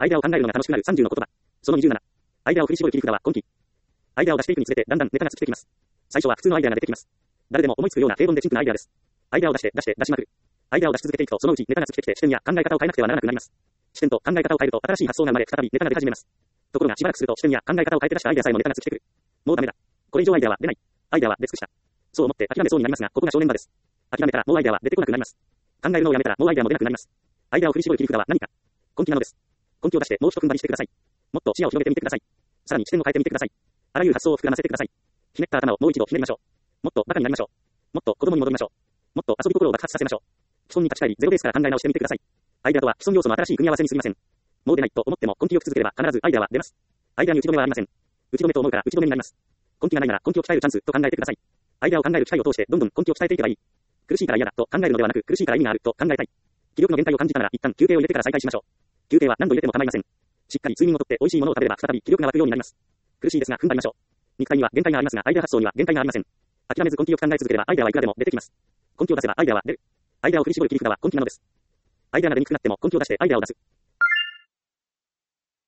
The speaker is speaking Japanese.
アイデアを考えるのが楽しくなる30の言葉。その27。アイデアを振り絞る切り札は今期。アイデアを出していくにつれてだんだんネタが尽きてきます。最初は普通のアイデアが出てきます。誰でも思いつくような平凡でシンプルなアイデアです。アイデアを出しまくる。アイデアを出し続けていくとそのうちネタが尽きてきて視点や考え方を変えなくてはならなくなります。視点と考え方を変えると新しい発想が生まれ再びネタが出始めます。ところがしばらくすると視点や考え方を変えて出したアイデアさえもネタが尽きてくる。もうダメだ。これ以上アイデアは出ない。アイデアは出尽くした。そう思って諦めそうになりますが、ここが正念場です。諦めたらもうアイデアは出てこなくなります。考えるのをやめたらもうアイデアも出なくなります。アイデアを振り絞る切り札は何か。根気なのです。根気を出してもう一踏ん張りしてください。もっと視野を広げてみてください。さらに視点を変えてみてください。あらゆる発想を膨らませてください。ひねった頭をもう一度ひねりましょう。もっとバカになりましょう。もっと子供に戻りましょう。もっと遊び心を爆発させましょう。既存に立ち返りゼロベースから考え直してみてください。アイデアとは既存要素の新しい組み合わせにすぎません。もう出ないと思っても根気よく続ければ必ずアイデアは出ます。アイデアに打ち止めはありません。打ち止めと思うから打ち止めになります。根気がないなら根気を鍛えるチャンスと考えてください。アイデアを考える機会を通してどんどん根気を鍛えていけばいい。苦しいから嫌だと考えるのではなく苦しいから意味があると考えたい。気力の限界を感じたなら一旦休憩を入れてから再開しましょう。休憩は何度入れても構いません。しっかり睡眠をとって美味しいものを食べれば再び気力が湧くようになります。苦しいですが踏ん張りましょう。肉体には限界がありますがアイデア発想には限界がありません。諦めず根気よく考え続ければアイデアはいくらでも出てきます。根気を出せばアイデアは出る。アイデアを振り絞る切り札は根気なのです。アイデアが出にくくなっても根気を出してアイデアを出す。